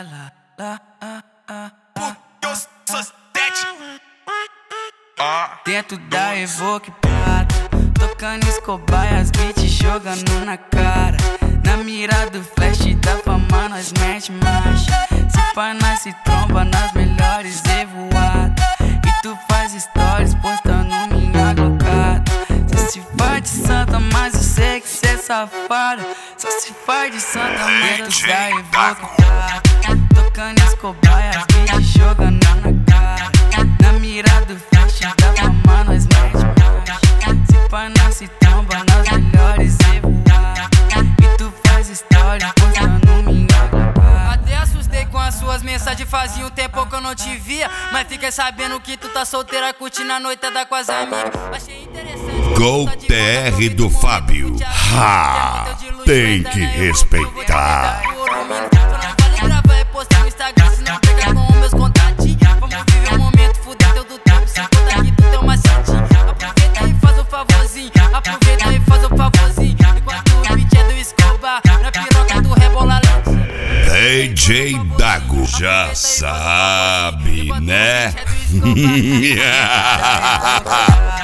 Dentro da Evoque Prata, tocando Escobar e as beats jogando na cara. Na mira do flash da fama nós mete marcha. Se pá nós se tromba nas melhores evoadas. E tu faz stories postando minha glocada. Só se faz de santa, mas eu sei que cê é safada. Só se faz de santa, mas eu da Evoque Prata, tocando Escobar e as beats jogando na cara. Na mira do flash da fama nós mete marcha. Se pá nós se tromba nas melhores evoadas. E tu faz stories postando minha glocada. Até assustei com as suas mensagens, fazia um tempo que eu não te via. Mas fiquei sabendo que tu tá solteira, curtindo a noitada com as amigas. Achei interessante. Gol TR do Fábio. Ha! Tem que respeitar. Vale gravar e postar no Instagram, se não pegar com meus contatinhos. Vamos viver um momento, fuder teu do tempo, sem contar que tu tem uma setinha. Aproveita e faz o favorzinho, aproveita e faz o favorzinho. Enquanto o beat é do Escobar, na piroca tu rebola lente. DJ Dago, já sabe, né?